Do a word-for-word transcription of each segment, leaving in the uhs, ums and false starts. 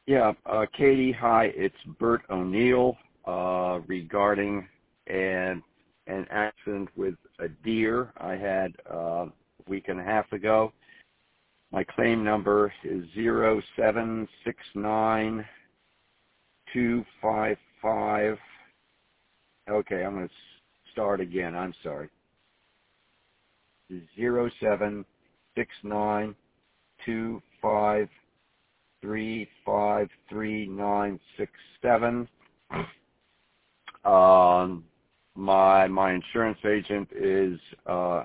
Yeah, uh, Katie, hi. It's Bert O'Neill uh, regarding an an accident with a deer I had uh, a week and a half ago. My claim number is zero seven six nine two five five. Okay, I'm going to start again. I'm sorry. Zero seven six nine two five three five three nine six seven. Um, my my insurance agent is uh,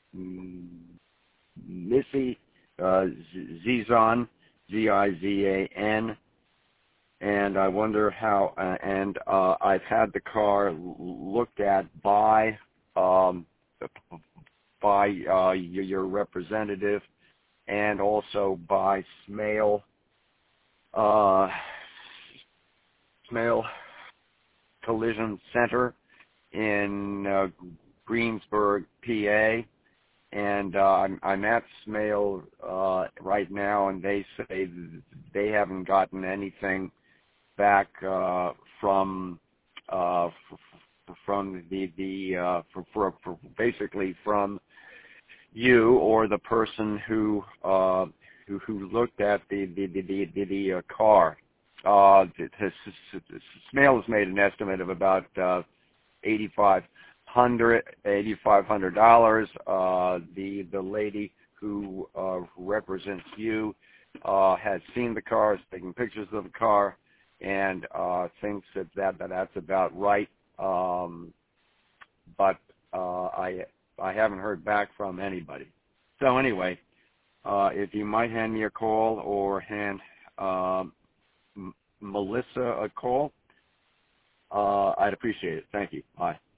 Missy uh, Zizan, Z I Z A N, and I wonder how. Uh, and uh, I've had the car looked at by um, by uh, your representative, and also by Smale. Uh, Smale Collision Center in uh, Greensburg, P A, and uh, I'm, I'm at Smale uh, right now, and they say they haven't gotten anything back uh, from uh, f- from the the uh, for, for, for basically from you or the person who uh, who, who looked at the the the, the, the, the uh, car. Uh, Smale has made an estimate of about uh, eighty-five hundred eighty-five hundred dollars. Uh, the the lady who uh, represents you uh, has seen the car, is taking pictures of the car, and uh, thinks that, that that that's about right. Um, but uh, I I haven't heard back from anybody. So anyway, uh, if you might hand me a call or hand um, M- Melissa a call, uh, I'd appreciate it. Thank you. Bye.